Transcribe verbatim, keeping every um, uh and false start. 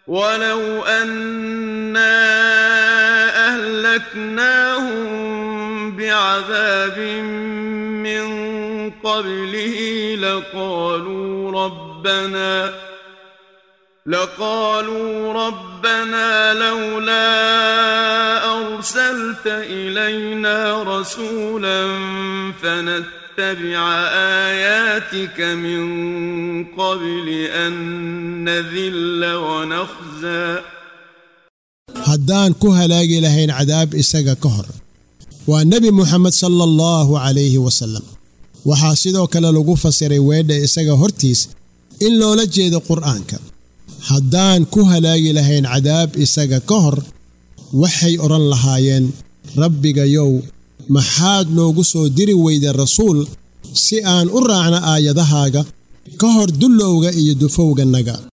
ولو أنا أهلكناهم بعذاب من قبله لقالوا ربنا لقالوا ربنا لولا أرسلت إلينا رسولا فنتبع آياتك من قبل أن نذل ونخزى haddaan ku halaagi lahayn cadaab isaga ka hor waa nabi Muhammad sallallahu alayhi wasallam waxa sidoo kale lagu fasiray weedha isaga hortiis in loola jeedo quraanka haddaan ku halaagi lahayn cadaab isaga ka hor waxay oran lahaayeen rabbigayow maxaad noogu soo diri weyday rasuul si aan u raacno aayadahaaga ka hor dullowga iyo dufowga naga